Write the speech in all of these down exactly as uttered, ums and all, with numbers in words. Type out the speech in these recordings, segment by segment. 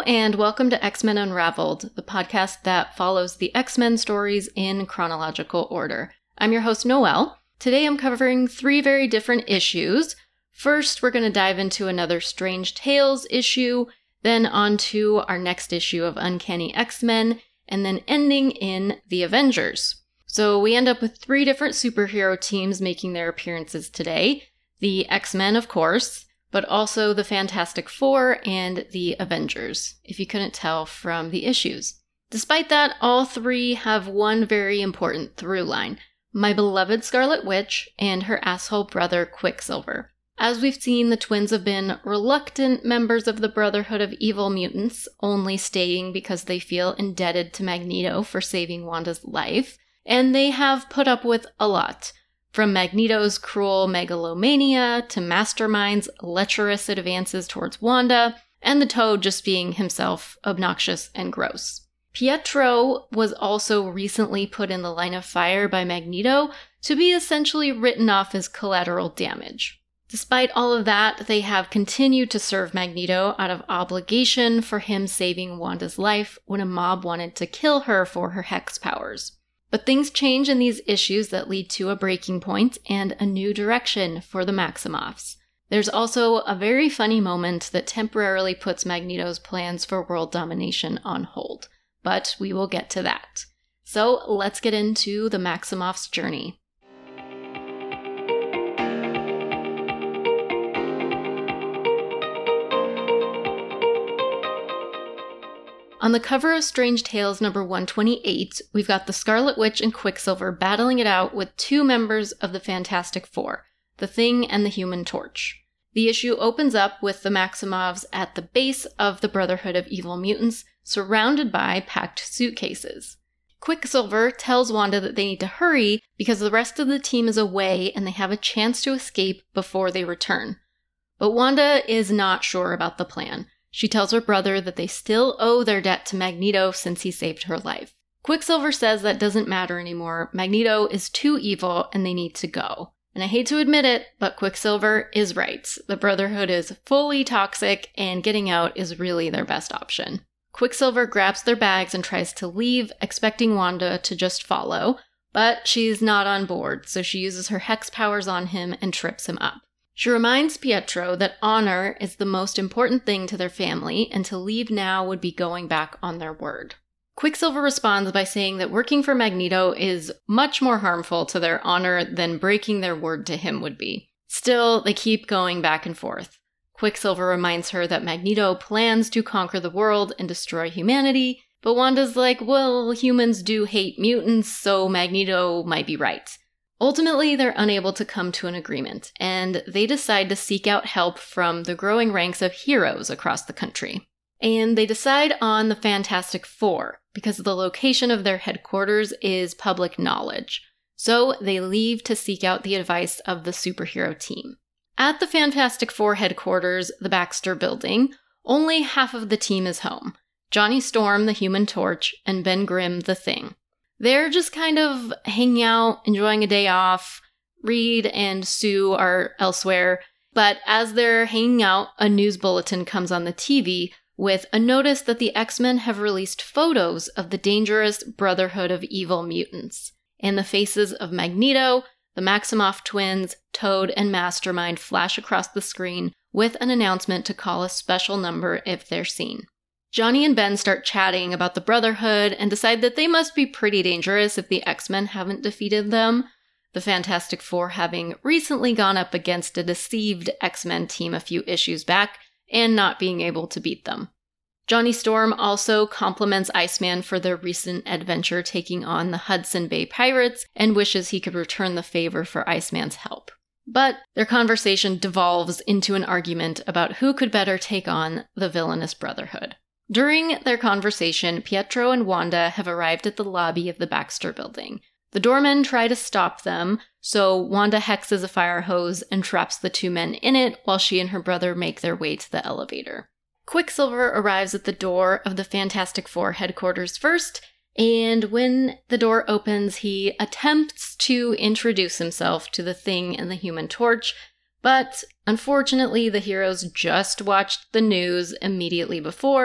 and welcome to X-Men Unraveled, the podcast that follows the X-Men stories in chronological order. I'm your host, Noelle. Today I'm covering three very different issues. First, we're going to dive into another Strange Tales issue, then on to our next issue of Uncanny X-Men, and then ending in The Avengers. So we end up with three different superhero teams making their appearances today. The X-Men, of course, but also the Fantastic Four and the Avengers, if you couldn't tell from the issues. Despite that, all three have one very important through line: my beloved Scarlet Witch and her asshole brother Quicksilver. As we've seen, the twins have been reluctant members of the Brotherhood of Evil Mutants, only staying because they feel indebted to Magneto for saving Wanda's life, and they have put up with a lot. From Magneto's cruel megalomania to Mastermind's lecherous advances towards Wanda, and the Toad just being himself obnoxious and gross. Pietro was also recently put in the line of fire by Magneto to be essentially written off as collateral damage. Despite all of that, they have continued to serve Magneto out of obligation for him saving Wanda's life when a mob wanted to kill her for her hex powers. But things change in these issues that lead to a breaking point and a new direction for the Maximoffs. There's also a very funny moment that temporarily puts Magneto's plans for world domination on hold, but we will get to that. So let's get into the Maximoffs' journey. On the cover of Strange Tales number one twenty-eight, we've got the Scarlet Witch and Quicksilver battling it out with two members of the Fantastic Four, the Thing and the Human Torch. The issue opens up with the Maximoffs at the base of the Brotherhood of Evil Mutants, surrounded by packed suitcases. Quicksilver tells Wanda that they need to hurry because the rest of the team is away and they have a chance to escape before they return. But Wanda is not sure about the plan. She tells her brother that they still owe their debt to Magneto since he saved her life. Quicksilver says that doesn't matter anymore. Magneto is too evil and they need to go. And I hate to admit it, but Quicksilver is right. The Brotherhood is fully toxic and getting out is really their best option. Quicksilver grabs their bags and tries to leave, expecting Wanda to just follow, but she's not on board, so she uses her hex powers on him and trips him up. She reminds Pietro that honor is the most important thing to their family, and to leave now would be going back on their word. Quicksilver responds by saying that working for Magneto is much more harmful to their honor than breaking their word to him would be. Still, they keep going back and forth. Quicksilver reminds her that Magneto plans to conquer the world and destroy humanity, but Wanda's like, well, humans do hate mutants, so Magneto might be right. Ultimately, they're unable to come to an agreement, and they decide to seek out help from the growing ranks of heroes across the country. And they decide on the Fantastic Four, because the location of their headquarters is public knowledge. So they leave to seek out the advice of the superhero team. At the Fantastic Four headquarters, the Baxter Building, only half of the team is home: Johnny Storm, the Human Torch, and Ben Grimm, the Thing. They're just kind of hanging out, enjoying a day off. Reed and Sue are elsewhere. But as they're hanging out, a news bulletin comes on the T V with a notice that the X-Men have released photos of the dangerous Brotherhood of Evil Mutants. And the faces of Magneto, the Maximoff twins, Toad, and Mastermind flash across the screen with an announcement to call a special number if they're seen. Johnny and Ben start chatting about the Brotherhood and decide that they must be pretty dangerous if the X-Men haven't defeated them, the Fantastic Four having recently gone up against a deceived X-Men team a few issues back and not being able to beat them. Johnny Storm also compliments Iceman for their recent adventure taking on the Hudson Bay Pirates and wishes he could return the favor for Iceman's help. But their conversation devolves into an argument about who could better take on the villainous Brotherhood. During their conversation, Pietro and Wanda have arrived at the lobby of the Baxter Building. The doormen try to stop them, so Wanda hexes a fire hose and traps the two men in it while she and her brother make their way to the elevator. Quicksilver arrives at the door of the Fantastic Four headquarters first, and when the door opens, he attempts to introduce himself to the Thing and the Human Torch, but unfortunately the heroes just watched the news immediately before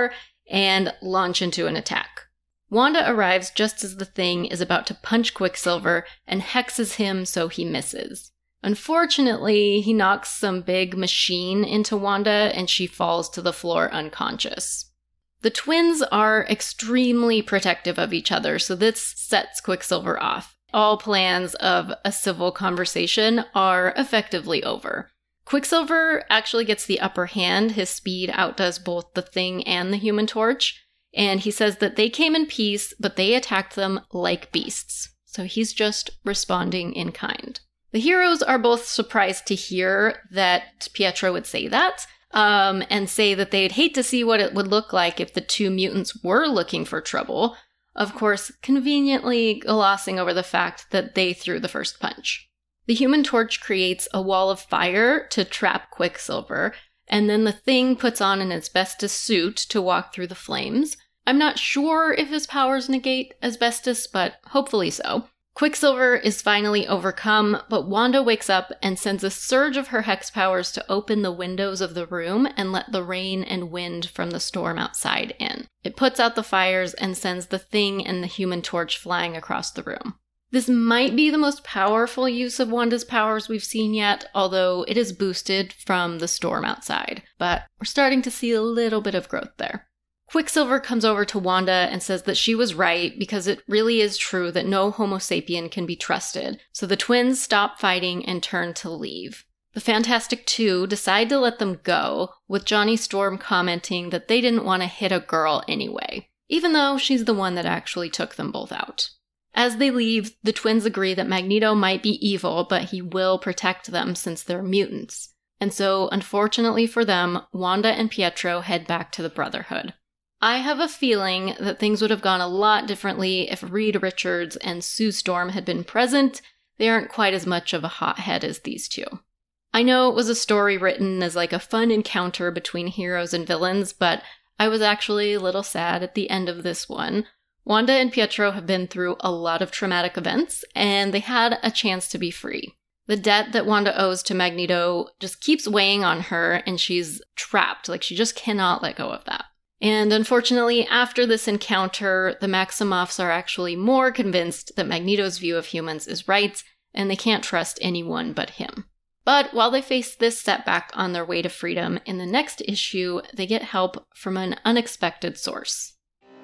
and launch into an attack. Wanda arrives just as the Thing is about to punch Quicksilver and hexes him so he misses. Unfortunately, he knocks some big machine into Wanda and she falls to the floor unconscious. The twins are extremely protective of each other, so this sets Quicksilver off. All plans of a civil conversation are effectively over. Quicksilver actually gets the upper hand. His speed outdoes both the Thing and the Human Torch, and he says that they came in peace, but they attacked them like beasts. So he's just responding in kind. The heroes are both surprised to hear that Pietro would say that, um, and say that they'd hate to see what it would look like if the two mutants were looking for trouble, of course, conveniently glossing over the fact that they threw the first punch. The Human Torch creates a wall of fire to trap Quicksilver, and then the Thing puts on an asbestos suit to walk through the flames. I'm not sure if his powers negate asbestos, but hopefully so. Quicksilver is finally overcome, but Wanda wakes up and sends a surge of her hex powers to open the windows of the room and let the rain and wind from the storm outside in. It puts out the fires and sends the Thing and the Human Torch flying across the room. This might be the most powerful use of Wanda's powers we've seen yet, although it is boosted from the storm outside. But we're starting to see a little bit of growth there. Quicksilver comes over to Wanda and says that she was right because it really is true that no Homo sapien can be trusted, so the twins stop fighting and turn to leave. The Fantastic Two decide to let them go, with Johnny Storm commenting that they didn't want to hit a girl anyway, even though she's the one that actually took them both out. As they leave, the twins agree that Magneto might be evil, but he will protect them since they're mutants. And so, unfortunately for them, Wanda and Pietro head back to the Brotherhood. I have a feeling that things would have gone a lot differently if Reed Richards and Sue Storm had been present. They aren't quite as much of a hothead as these two. I know it was a story written as like a fun encounter between heroes and villains, but I was actually a little sad at the end of this one. Wanda and Pietro have been through a lot of traumatic events, and they had a chance to be free. The debt that Wanda owes to Magneto just keeps weighing on her, and she's trapped. Like, she just cannot let go of that. And unfortunately, after this encounter, the Maximoffs are actually more convinced that Magneto's view of humans is right, and they can't trust anyone but him. But while they face this setback on their way to freedom, in the next issue, they get help from an unexpected source.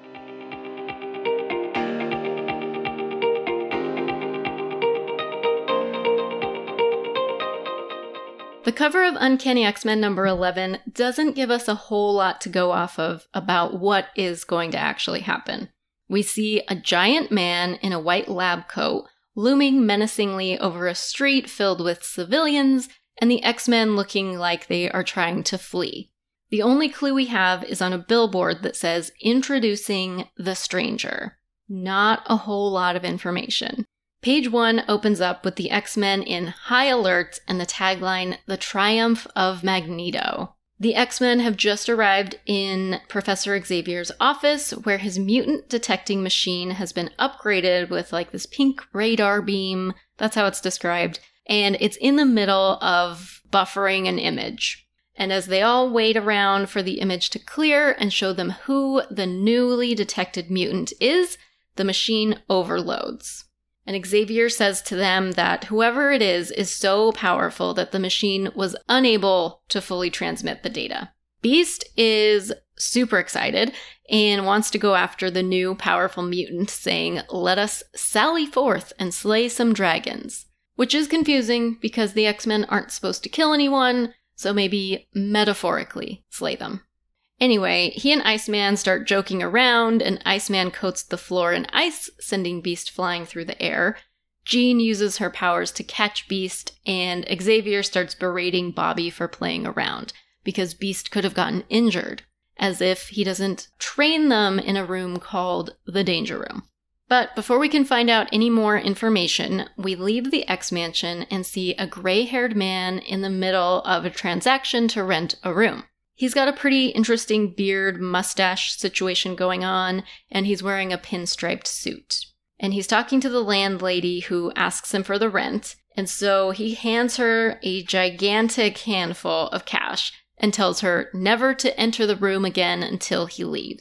The cover of Uncanny X-Men number eleven doesn't give us a whole lot to go off of about what is going to actually happen. We see a giant man in a white lab coat looming menacingly over a street filled with civilians, and the X-Men looking like they are trying to flee. The only clue we have is on a billboard that says, "Introducing the Stranger." Not a whole lot of information. Page one opens up with the X-Men in high alert and the tagline, "The Triumph of Magneto." The X-Men have just arrived in Professor Xavier's office, where his mutant detecting machine has been upgraded with like this pink radar beam. That's how it's described. And it's in the middle of buffering an image. And as they all wait around for the image to clear and show them who the newly detected mutant is, the machine overloads. And Xavier says to them that whoever it is is so powerful that the machine was unable to fully transmit the data. Beast is super excited and wants to go after the new powerful mutant, saying, "Let us sally forth and slay some dragons." Which is confusing because the X-Men aren't supposed to kill anyone, so maybe metaphorically slay them. Anyway, he and Iceman start joking around, and Iceman coats the floor in ice, sending Beast flying through the air. Jean uses her powers to catch Beast, and Xavier starts berating Bobby for playing around, because Beast could have gotten injured, as if he doesn't train them in a room called the Danger Room. But before we can find out any more information, we leave the X-Mansion and see a gray-haired man in the middle of a transaction to rent a room. He's got a pretty interesting beard mustache situation going on, and he's wearing a pinstriped suit. And he's talking to the landlady who asks him for the rent, and so he hands her a gigantic handful of cash and tells her never to enter the room again until he leaves.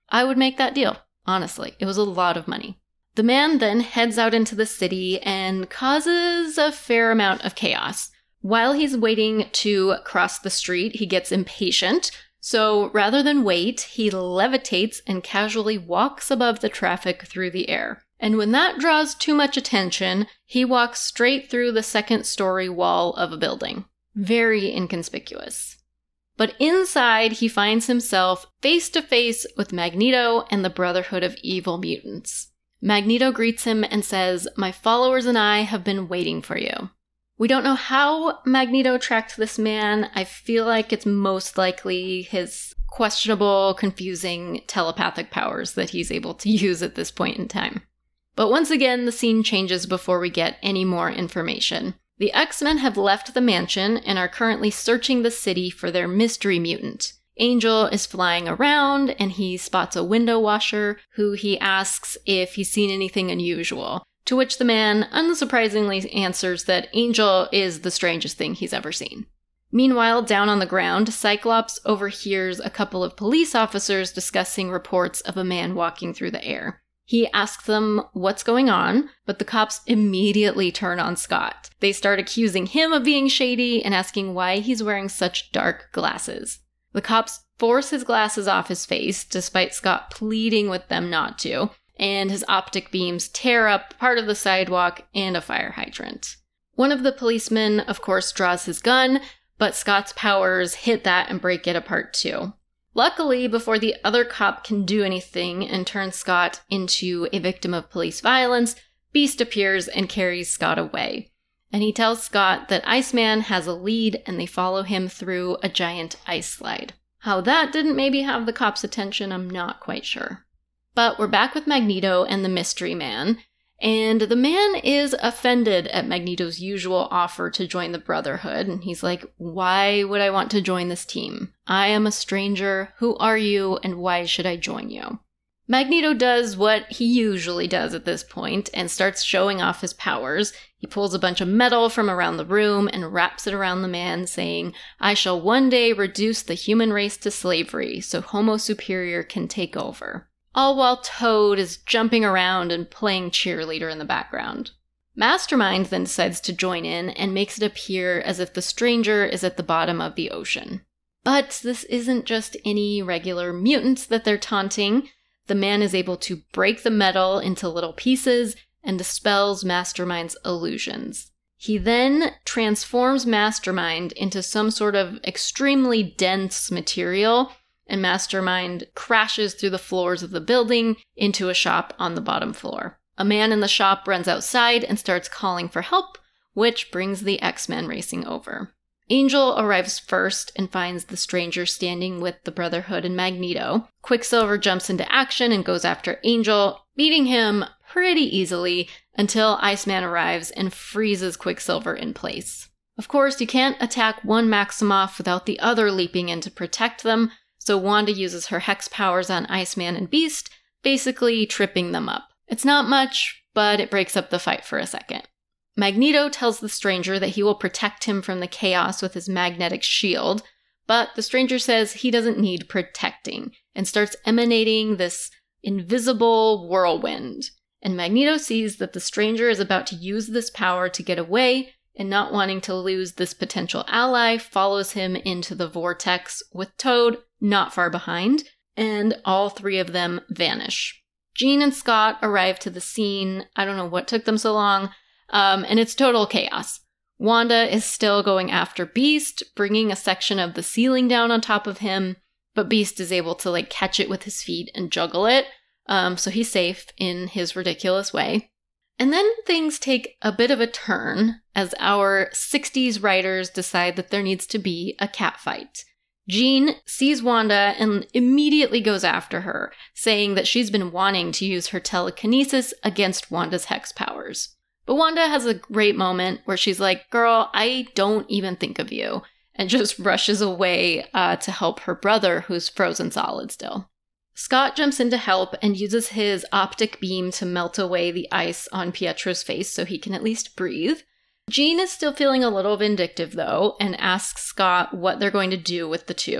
I would make that deal, honestly. It was a lot of money. The man then heads out into the city and causes a fair amount of chaos. While he's waiting to cross the street, he gets impatient. So rather than wait, he levitates and casually walks above the traffic through the air. And when that draws too much attention, he walks straight through the second story wall of a building. Very inconspicuous. But inside, he finds himself face to face with Magneto and the Brotherhood of Evil Mutants. Magneto greets him and says, "My followers and I have been waiting for you." We don't know how Magneto tracked this man. I feel like it's most likely his questionable, confusing telepathic powers that he's able to use at this point in time. But once again, the scene changes before we get any more information. The X-Men have left the mansion and are currently searching the city for their mystery mutant. Angel is flying around and he spots a window washer who he asks if he's seen anything unusual, to which the man unsurprisingly answers that Angel is the strangest thing he's ever seen. Meanwhile, down on the ground, Cyclops overhears a couple of police officers discussing reports of a man walking through the air. He asks them what's going on, but the cops immediately turn on Scott. They start accusing him of being shady and asking why he's wearing such dark glasses. The cops force his glasses off his face, despite Scott pleading with them not to, and his optic beams tear up part of the sidewalk and a fire hydrant. One of the policemen, of course, draws his gun, but Scott's powers hit that and break it apart too. Luckily, before the other cop can do anything and turn Scott into a victim of police violence, Beast appears and carries Scott away. And he tells Scott that Iceman has a lead and they follow him through a giant ice slide. How that didn't maybe have the cops' attention, I'm not quite sure. But we're back with Magneto and the Mystery Man, and the man is offended at Magneto's usual offer to join the Brotherhood, and he's like, "Why would I want to join this team? I am a stranger. Who are you, and why should I join you?" Magneto does what he usually does at this point and starts showing off his powers. He pulls a bunch of metal from around the room and wraps it around the man, saying, "I shall one day reduce the human race to slavery so Homo Superior can take over." All while Toad is jumping around and playing cheerleader in the background. Mastermind then decides to join in and makes it appear as if the stranger is at the bottom of the ocean. But this isn't just any regular mutants that they're taunting. The man is able to break the metal into little pieces and dispels Mastermind's illusions. He then transforms Mastermind into some sort of extremely dense material, and Mastermind crashes through the floors of the building into a shop on the bottom floor. A man in the shop runs outside and starts calling for help, which brings the X-Men racing over. Angel arrives first and finds the stranger standing with the Brotherhood and Magneto. Quicksilver jumps into action and goes after Angel, beating him pretty easily until Iceman arrives and freezes Quicksilver in place. Of course, you can't attack one Maximoff without the other leaping in to protect them, so Wanda uses her hex powers on Iceman and Beast, basically tripping them up. It's not much, but it breaks up the fight for a second. Magneto tells the stranger that he will protect him from the chaos with his magnetic shield, but the stranger says he doesn't need protecting and starts emanating this invisible whirlwind. And Magneto sees that the stranger is about to use this power to get away, and not wanting to lose this potential ally, follows him into the vortex with Toad not far behind, and all three of them vanish. Jean and Scott arrive to the scene. I don't know what took them so long, um, and it's total chaos. Wanda is still going after Beast, bringing a section of the ceiling down on top of him, but Beast is able to like catch it with his feet and juggle it, um, so he's safe in his ridiculous way. And then things take a bit of a turn as our sixties writers decide that there needs to be a catfight. Jean sees Wanda and immediately goes after her, saying that she's been wanting to use her telekinesis against Wanda's hex powers. But Wanda has a great moment where she's like, "Girl, I don't even think of you," and just rushes away uh, to help her brother, who's frozen solid still. Scott jumps in to help and uses his optic beam to melt away the ice on Pietro's face so he can at least breathe. Jean is still feeling a little vindictive, though, and asks Scott what they're going to do with the two.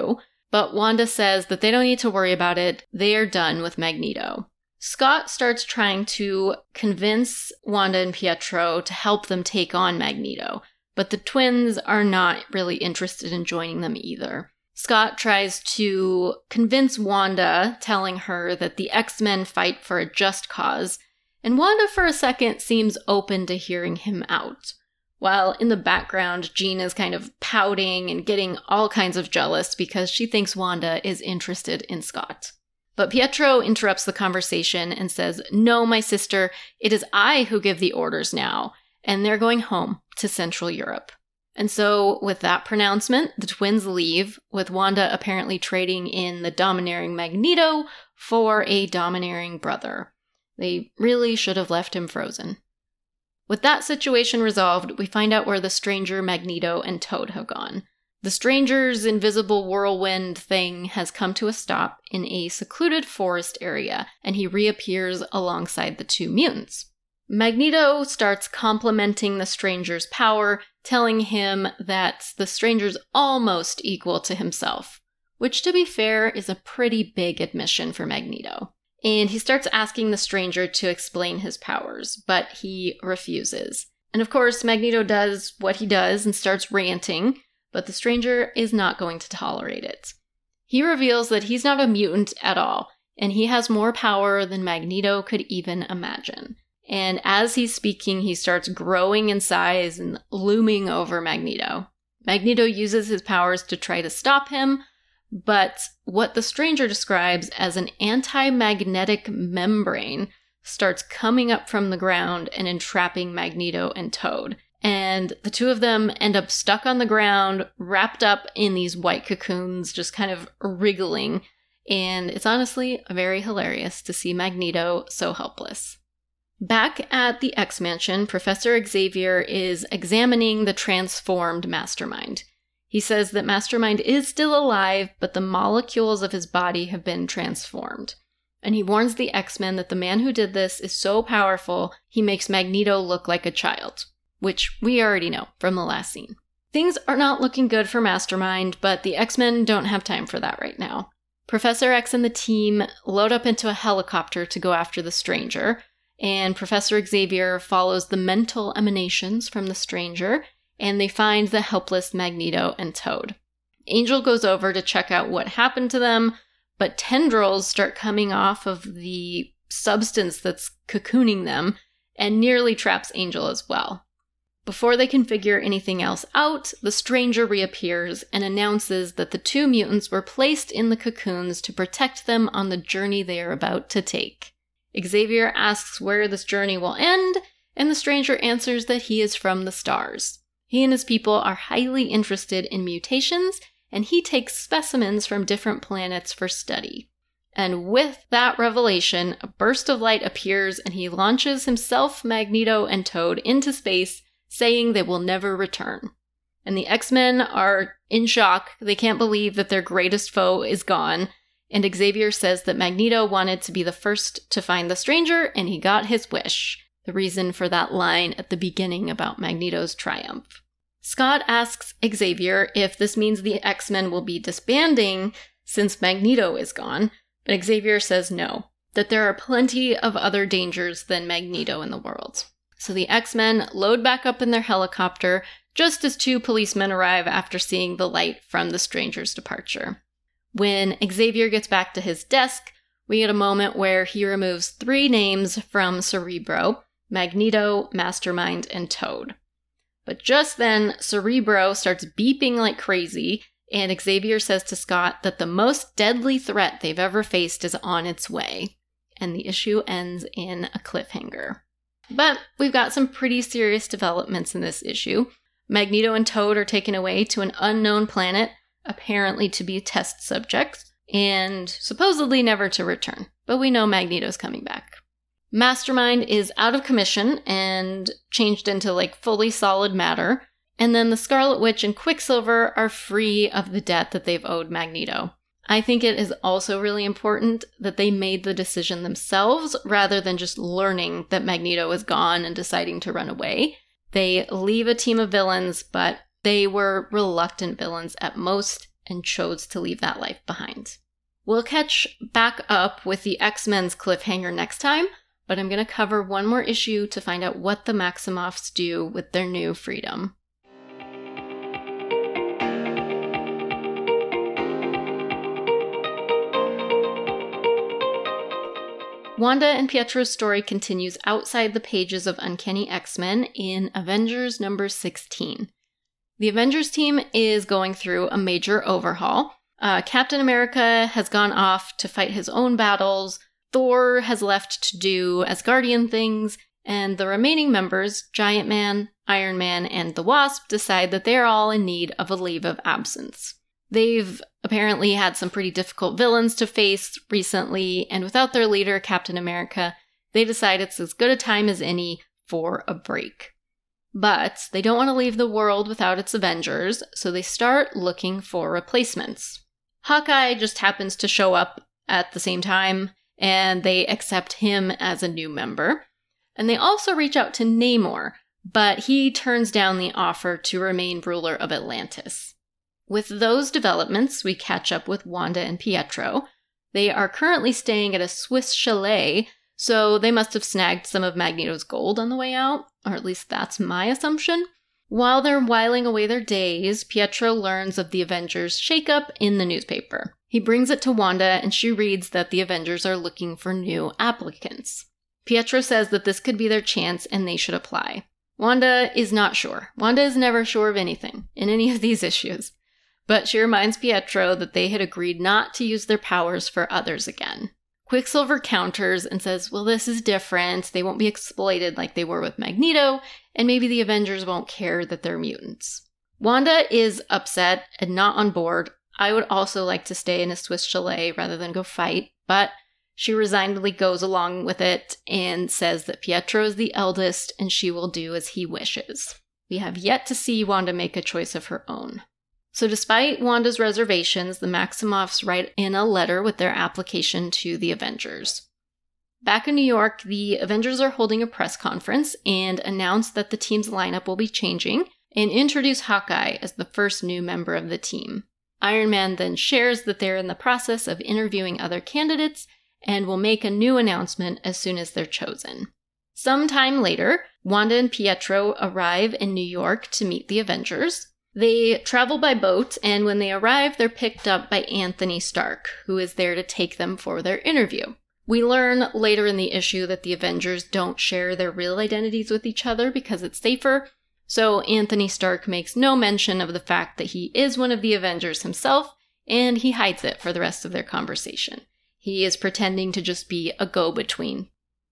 But Wanda says that they don't need to worry about it. They are done with Magneto. Scott starts trying to convince Wanda and Pietro to help them take on Magneto, but the twins are not really interested in joining them either. Scott tries to convince Wanda, telling her that the X-Men fight for a just cause, and Wanda for a second seems open to hearing him out. While in the background, Jean is kind of pouting and getting all kinds of jealous because she thinks Wanda is interested in Scott. But Pietro interrupts the conversation and says, "No, my sister, it is I who give the orders now," and they're going home to Central Europe. And so, with that pronouncement, the twins leave, with Wanda apparently trading in the domineering Magneto for a domineering brother. They really should have left him frozen. With that situation resolved, we find out where the Stranger, Magneto, and Toad have gone. The Stranger's invisible whirlwind thing has come to a stop in a secluded forest area, and he reappears alongside the two mutants. Magneto starts complimenting the Stranger's power, telling him that the Stranger's almost equal to himself, which, to be fair, is a pretty big admission for Magneto. And he starts asking the Stranger to explain his powers, but he refuses. And of course, Magneto does what he does and starts ranting, but the Stranger is not going to tolerate it. He reveals that he's not a mutant at all, and he has more power than Magneto could even imagine. And as he's speaking, he starts growing in size and looming over Magneto. Magneto uses his powers to try to stop him, but what the Stranger describes as an anti-magnetic membrane starts coming up from the ground and entrapping Magneto and Toad. And the two of them end up stuck on the ground, wrapped up in these white cocoons, just kind of wriggling. And it's honestly very hilarious to see Magneto so helpless. Back at the X-Mansion, Professor Xavier is examining the transformed Mastermind. He says that Mastermind is still alive, but the molecules of his body have been transformed. And he warns the X-Men that the man who did this is so powerful, he makes Magneto look like a child, which we already know from the last scene. Things are not looking good for Mastermind, but the X-Men don't have time for that right now. Professor X and the team load up into a helicopter to go after the Stranger, and Professor Xavier follows the mental emanations from the Stranger, and they find the helpless Magneto and Toad. Angel goes over to check out what happened to them, but tendrils start coming off of the substance that's cocooning them and nearly traps Angel as well. Before they can figure anything else out, the Stranger reappears and announces that the two mutants were placed in the cocoons to protect them on the journey they are about to take. Xavier asks where this journey will end, and the Stranger answers that he is from the stars. He and his people are highly interested in mutations, and he takes specimens from different planets for study. And with that revelation, a burst of light appears and he launches himself, Magneto, and Toad into space, saying they will never return. And the X-Men are in shock. They can't believe that their greatest foe is gone. And Xavier says that Magneto wanted to be the first to find the Stranger, and he got his wish. The reason for that line at the beginning about Magneto's triumph. Scott asks Xavier if this means the X-Men will be disbanding since Magneto is gone, but Xavier says no, that there are plenty of other dangers than Magneto in the world. So the X-Men load back up in their helicopter just as two policemen arrive after seeing the light from the Stranger's departure. When Xavier gets back to his desk, we get a moment where he removes three names from Cerebro: Magneto, Mastermind, and Toad. But just then, Cerebro starts beeping like crazy, and Xavier says to Scott that the most deadly threat they've ever faced is on its way. And the issue ends in a cliffhanger. But we've got some pretty serious developments in this issue. Magneto and Toad are taken away to an unknown planet, apparently to be test subjects, and supposedly never to return. But we know Magneto's coming back. Mastermind is out of commission and changed into like fully solid matter. And then the Scarlet Witch and Quicksilver are free of the debt that they've owed Magneto. I think it is also really important that they made the decision themselves rather than just learning that Magneto is gone and deciding to run away. They leave a team of villains, but they were reluctant villains at most, and chose to leave that life behind. We'll catch back up with the X-Men's cliffhanger next time, but I'm going to cover one more issue to find out what the Maximoffs do with their new freedom. Wanda and Pietro's story continues outside the pages of Uncanny X-Men in Avengers number sixteen. The Avengers team is going through a major overhaul. Uh, Captain America has gone off to fight his own battles, Thor has left to do Asgardian things, and the remaining members, Giant Man, Iron Man, and the Wasp, decide that they're all in need of a leave of absence. They've apparently had some pretty difficult villains to face recently, and without their leader, Captain America, they decide it's as good a time as any for a break. But they don't want to leave the world without its Avengers, so they start looking for replacements. Hawkeye just happens to show up at the same time, and they accept him as a new member. And they also reach out to Namor, but he turns down the offer to remain ruler of Atlantis. With those developments, we catch up with Wanda and Pietro. They are currently staying at a Swiss chalet, so they must have snagged some of Magneto's gold on the way out, or at least that's my assumption. While they're whiling away their days, Pietro learns of the Avengers' shakeup in the newspaper. He brings it to Wanda, and she reads that the Avengers are looking for new applicants. Pietro says that this could be their chance and they should apply. Wanda is not sure. Wanda is never sure of anything in any of these issues. But she reminds Pietro that they had agreed not to use their powers for others again. Quicksilver counters and says, well, this is different. They won't be exploited like they were with Magneto, and maybe the Avengers won't care that they're mutants. Wanda is upset and not on board. I would also like to stay in a Swiss chalet rather than go fight, but she resignedly goes along with it and says that Pietro is the eldest and she will do as he wishes. We have yet to see Wanda make a choice of her own. So despite Wanda's reservations, the Maximoffs write in a letter with their application to the Avengers. Back in New York, the Avengers are holding a press conference and announce that the team's lineup will be changing and introduce Hawkeye as the first new member of the team. Iron Man then shares that they're in the process of interviewing other candidates and will make a new announcement as soon as they're chosen. Sometime later, Wanda and Pietro arrive in New York to meet the Avengers. They travel by boat, and when they arrive, they're picked up by Anthony Stark, who is there to take them for their interview. We learn later in the issue that the Avengers don't share their real identities with each other because it's safer, so Anthony Stark makes no mention of the fact that he is one of the Avengers himself, and he hides it for the rest of their conversation. He is pretending to just be a go-between.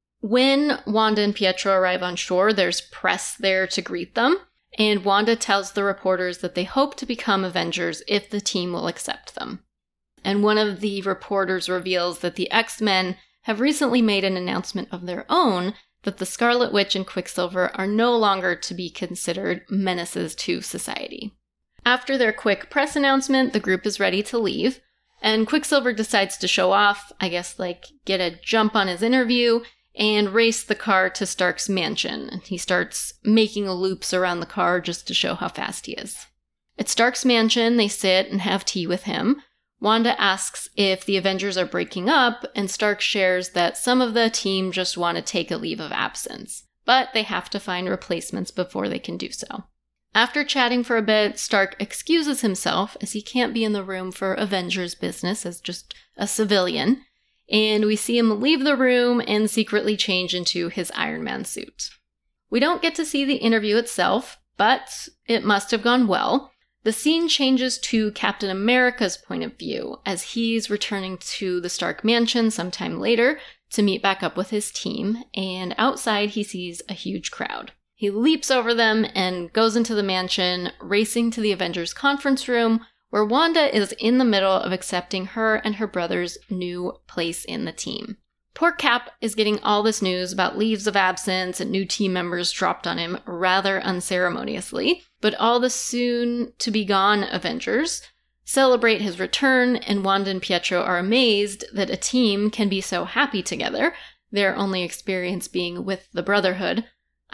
When Wanda and Pietro arrive on shore, there's press there to greet them. And Wanda tells the reporters that they hope to become Avengers if the team will accept them. And one of the reporters reveals that the X-Men have recently made an announcement of their own that the Scarlet Witch and Quicksilver are no longer to be considered menaces to society. After their quick press announcement, the group is ready to leave, and Quicksilver decides to show off, I guess like get a jump on his interview, and race the car to Stark's mansion. He starts making loops around the car just to show how fast he is. At Stark's mansion, they sit and have tea with him. Wanda asks if the Avengers are breaking up, and Stark shares that some of the team just want to take a leave of absence, but they have to find replacements before they can do so. After chatting for a bit, Stark excuses himself as he can't be in the room for Avengers business as just a civilian, and we see him leave the room and secretly change into his Iron Man suit. We don't get to see the interview itself, but it must have gone well. The scene changes to Captain America's point of view as he's returning to the Stark mansion sometime later to meet back up with his team, and outside he sees a huge crowd. He leaps over them and goes into the mansion, racing to the Avengers conference room, where Wanda is in the middle of accepting her and her brother's new place in the team. Poor Cap is getting all this news about leaves of absence and new team members dropped on him rather unceremoniously, but all the soon-to-be-gone Avengers celebrate his return, and Wanda and Pietro are amazed that a team can be so happy together, their only experience being with the Brotherhood.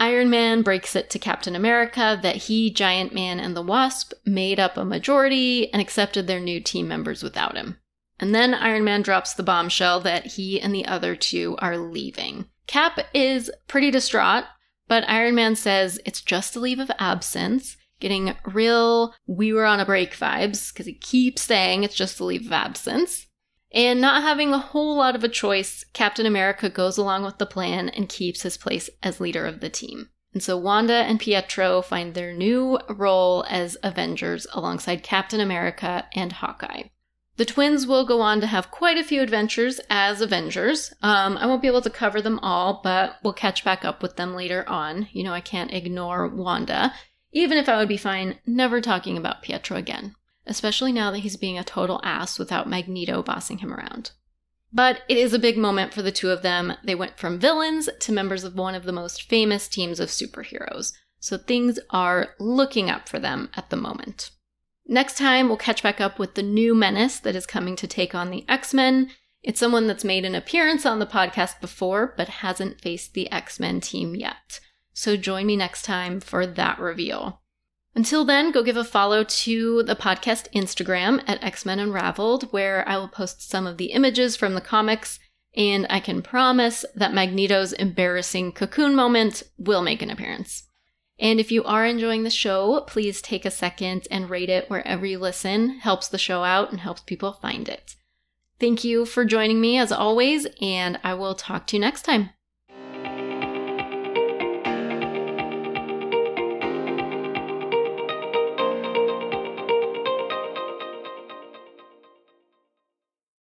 Iron Man breaks it to Captain America that he, Giant Man, and the Wasp made up a majority and accepted their new team members without him. And then Iron Man drops the bombshell that he and the other two are leaving. Cap is pretty distraught, but Iron Man says it's just a leave of absence, getting real we were on a break vibes, because he keeps saying it's just a leave of absence. And not having a whole lot of a choice, Captain America goes along with the plan and keeps his place as leader of the team. And so Wanda and Pietro find their new role as Avengers alongside Captain America and Hawkeye. The twins will go on to have quite a few adventures as Avengers. Um, I won't be able to cover them all, but we'll catch back up with them later on. You know, I can't ignore Wanda, even if I would be fine never talking about Pietro again, especially now that he's being a total ass without Magneto bossing him around. But it is a big moment for the two of them. They went from villains to members of one of the most famous teams of superheroes, so things are looking up for them at the moment. Next time, we'll catch back up with the new menace that is coming to take on the X-Men. It's someone that's made an appearance on the podcast before, but hasn't faced the X-Men team yet. So join me next time for that reveal. Until then, go give a follow to the podcast Instagram at X-Men Unraveled, where I will post some of the images from the comics, and I can promise that Magneto's embarrassing cocoon moment will make an appearance. And if you are enjoying the show, please take a second and rate it wherever you listen. Helps the show out and helps people find it. Thank you for joining me as always, and I will talk to you next time.